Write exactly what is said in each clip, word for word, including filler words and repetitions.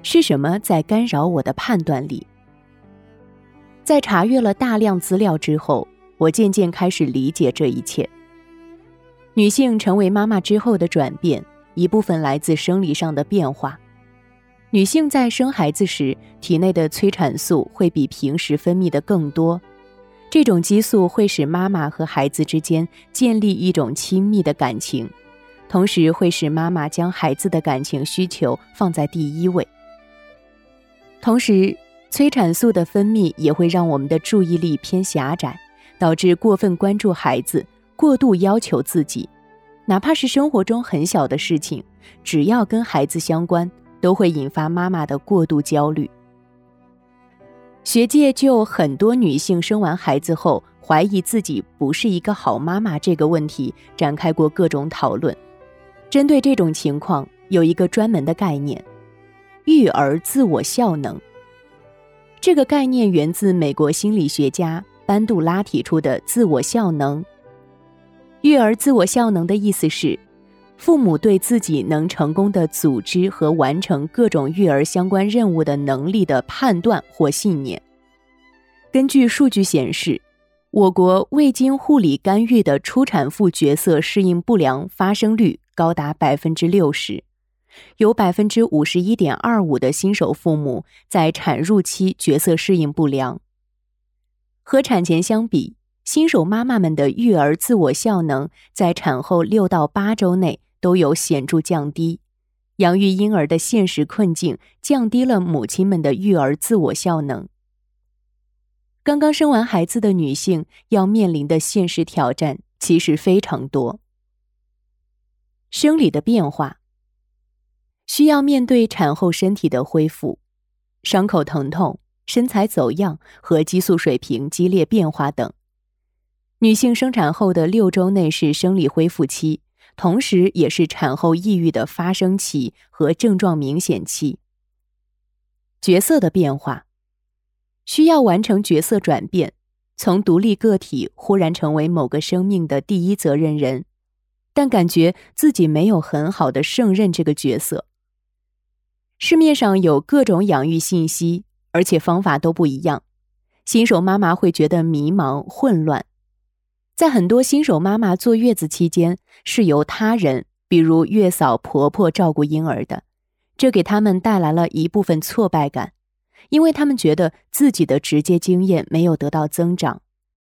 是什么在干扰我的判断力？在查阅了大量资料之后，我渐渐开始理解这一切。女性成为妈妈之后的转变，一部分来自生理上的变化。女性在生孩子时，体内的催产素会比平时分泌的更多，这种激素会使妈妈和孩子之间建立一种亲密的感情，同时会使妈妈将孩子的感情需求放在第一位。同时，催产素的分泌也会让我们的注意力偏狭窄，导致过分关注孩子，过度要求自己。哪怕是生活中很小的事情，只要跟孩子相关，都会引发妈妈的过度焦虑。学界就很多女性生完孩子后怀疑自己不是一个好妈妈这个问题展开过各种讨论。针对这种情况，有一个专门的概念——育儿自我效能。这个概念源自美国心理学家班杜拉提出的自我效能。育儿自我效能的意思是，父母对自己能成功地组织和完成各种育儿相关任务的能力的判断或信念。根据数据显示，我国未经护理干预的初产妇角色适应不良发生率高达 百分之六十， 有 百分之五十一点二五 的新手父母在产褥期角色适应不良。和产前相比，新手妈妈们的育儿自我效能在产后六到八周内都有显著降低，养育婴儿的现实困境降低了母亲们的育儿自我效能。刚刚生完孩子的女性要面临的现实挑战其实非常多。生理的变化，需要面对产后身体的恢复，伤口疼痛、身材走样和激素水平激烈变化等。女性生产后的六周内是生理恢复期，同时也是产后抑郁的发生期和症状明显期。角色的变化，需要完成角色转变，从独立个体忽然成为某个生命的第一责任人，但感觉自己没有很好的胜任这个角色。市面上有各种养育信息，而且方法都不一样，新手妈妈会觉得迷茫混乱。在很多新手妈妈坐月子期间，是由他人，比如月嫂、婆婆照顾婴儿的，这给他们带来了一部分挫败感，因为他们觉得自己的直接经验没有得到增长。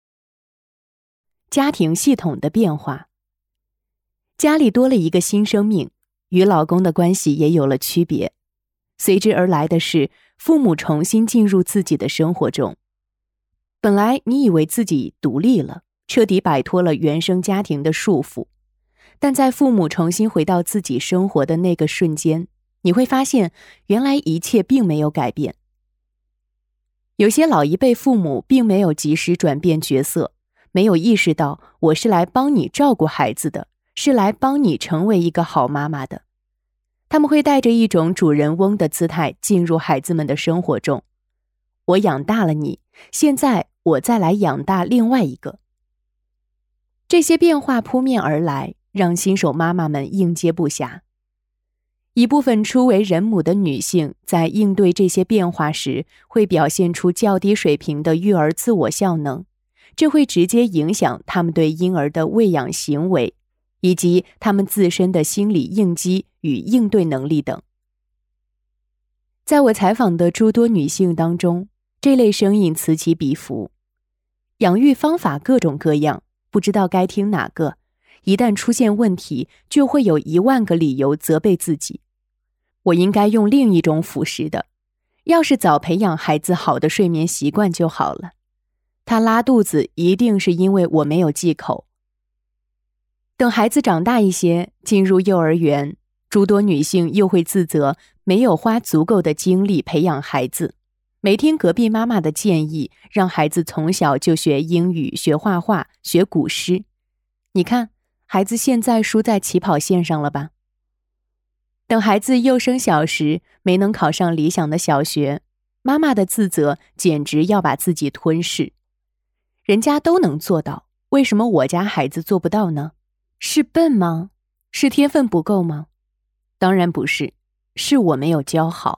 家庭系统的变化，家里多了一个新生命，与老公的关系也有了区别，随之而来的是父母重新进入自己的生活中。本来你以为自己独立了，彻底摆脱了原生家庭的束缚，但在父母重新回到自己生活的那个瞬间，你会发现原来一切并没有改变。有些老一辈父母并没有及时转变角色，没有意识到我是来帮你照顾孩子的，是来帮你成为一个好妈妈的。他们会带着一种主人翁的姿态进入孩子们的生活中。我养大了你，现在我再来养大另外一个。这些变化扑面而来，让新手妈妈们应接不暇。一部分初为人母的女性在应对这些变化时，会表现出较低水平的育儿自我效能，这会直接影响她们对婴儿的喂养行为，以及她们自身的心理应激与应对能力等。在我采访的诸多女性当中，这类声音此起彼伏。养育方法各种各样，不知道该听哪个，一旦出现问题，就会有一万个理由责备自己。我应该用另一种辅食的，要是早培养孩子好的睡眠习惯就好了。他拉肚子一定是因为我没有忌口。等孩子长大一些，进入幼儿园，诸多女性又会自责没有花足够的精力培养孩子，没听隔壁妈妈的建议，让孩子从小就学英语、学画画、学古诗。你看，孩子现在输在起跑线上了吧？等孩子幼升小时，没能考上理想的小学，妈妈的自责简直要把自己吞噬。人家都能做到，为什么我家孩子做不到呢？是笨吗？是天分不够吗？当然不是，是我没有教好，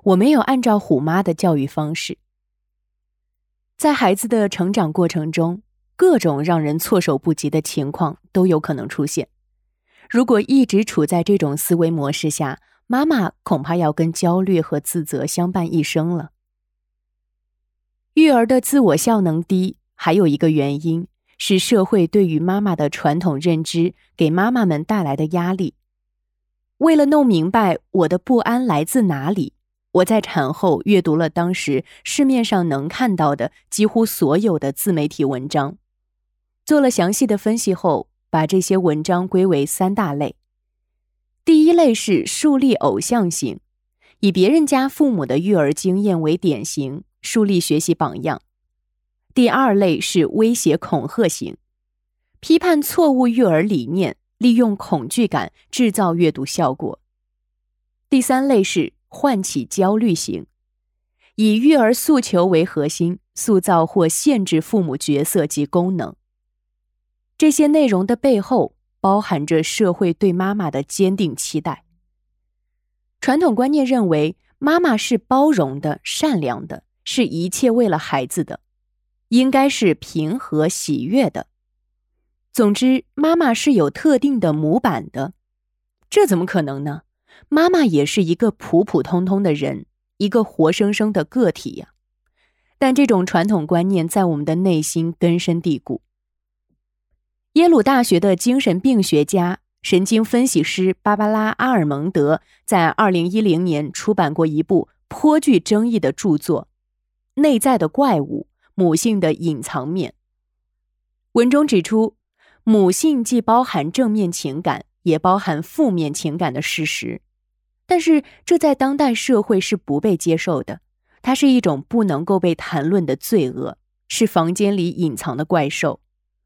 我没有按照虎妈的教育方式。在孩子的成长过程中，各种让人措手不及的情况都有可能出现。如果一直处在这种思维模式下，妈妈恐怕要跟焦虑和自责相伴一生了。育儿的自我效能低，还有一个原因是社会对于妈妈的传统认知给妈妈们带来的压力。为了弄明白我的不安来自哪里，我在产后阅读了当时市面上能看到的几乎所有的自媒体文章，做了详细的分析后，把这些文章归为三大类。第一类是树立偶像型，以别人家父母的育儿经验为典型，树立学习榜样。第二类是威胁恐吓型，批判错误育儿理念，利用恐惧感制造阅读效果。第三类是唤起焦虑型，以育儿诉求为核心，塑造或限制父母角色及功能。这些内容的背后包含着社会对妈妈的坚定期待。传统观念认为妈妈是包容的、善良的，是一切为了孩子的，应该是平和喜悦的。总之，妈妈是有特定的模板的。这怎么可能呢？妈妈也是一个普普通通的人，一个活生生的个体呀。但这种传统观念在我们的内心根深蒂固。耶鲁大学的精神病学家、神经分析师芭芭拉·阿尔蒙德在二零一零年出版过一部颇具争议的著作《内在的怪物：母性的隐藏面》。文中指出，母性既包含正面情感，也包含负面情感的事实，但是这在当代社会是不被接受的，它是一种不能够被谈论的罪恶，是房间里隐藏的怪兽。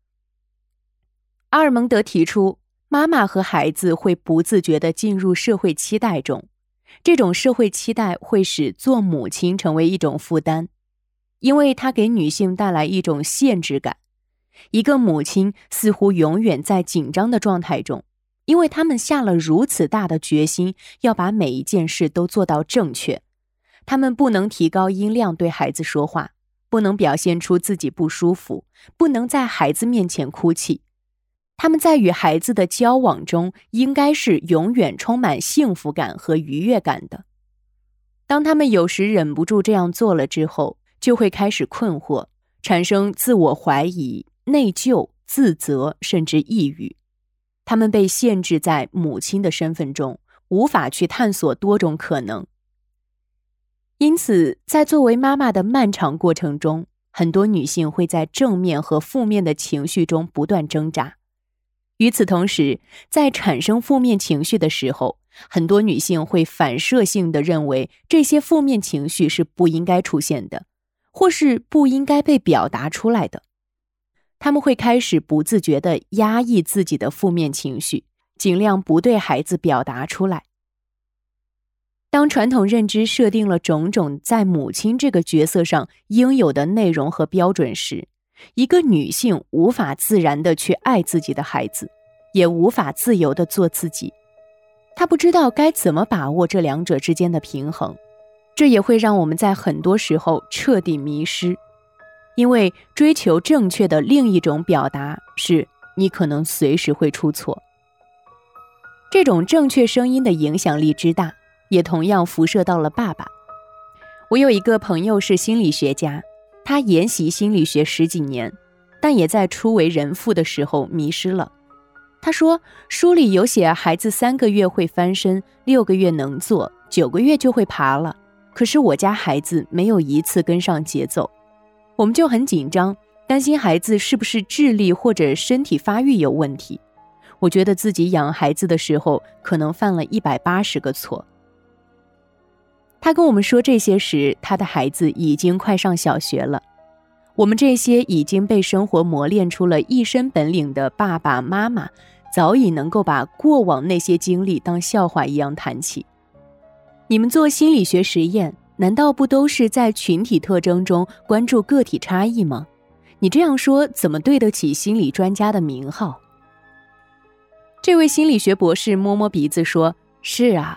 阿尔蒙德提出，妈妈和孩子会不自觉地进入社会期待中，这种社会期待会使做母亲成为一种负担，因为它给女性带来一种限制感。一个母亲似乎永远在紧张的状态中，因为他们下了如此大的决心，要把每一件事都做到正确。他们不能提高音量对孩子说话，不能表现出自己不舒服，不能在孩子面前哭泣。他们在与孩子的交往中应该是永远充满幸福感和愉悦感的。当他们有时忍不住这样做了之后，就会开始困惑，产生自我怀疑、内疚、自责，甚至抑郁。他们被限制在母亲的身份中，无法去探索多种可能。因此，在作为妈妈的漫长过程中，很多女性会在正面和负面的情绪中不断挣扎。与此同时，在产生负面情绪的时候，很多女性会反射性地认为这些负面情绪是不应该出现的，或是不应该被表达出来的。她们会开始不自觉地压抑自己的负面情绪，尽量不对孩子表达出来。当传统认知设定了种种在母亲这个角色上应有的内容和标准时，一个女性无法自然地去爱自己的孩子，也无法自由地做自己。她不知道该怎么把握这两者之间的平衡，这也会让我们在很多时候彻底迷失。因为追求正确的另一种表达是，你可能随时会出错。这种正确声音的影响力之大，也同样辐射到了爸爸。我有一个朋友是心理学家，他研习心理学十几年，但也在初为人父的时候迷失了。他说，书里有写孩子三个月会翻身，六个月能坐，九个月就会爬了，可是我家孩子没有一次跟上节奏。我们就很紧张，担心孩子是不是智力或者身体发育有问题。我觉得自己养孩子的时候可能犯了一百八十个错。他跟我们说这些时，他的孩子已经快上小学了。我们这些已经被生活磨练出了一身本领的爸爸妈妈，早已能够把过往那些经历当笑话一样谈起。你们做心理学实验，难道不都是在群体特征中关注个体差异吗？你这样说怎么对得起心理专家的名号？这位心理学博士摸摸鼻子说，是啊，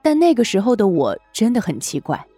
但那个时候的我真的很奇怪，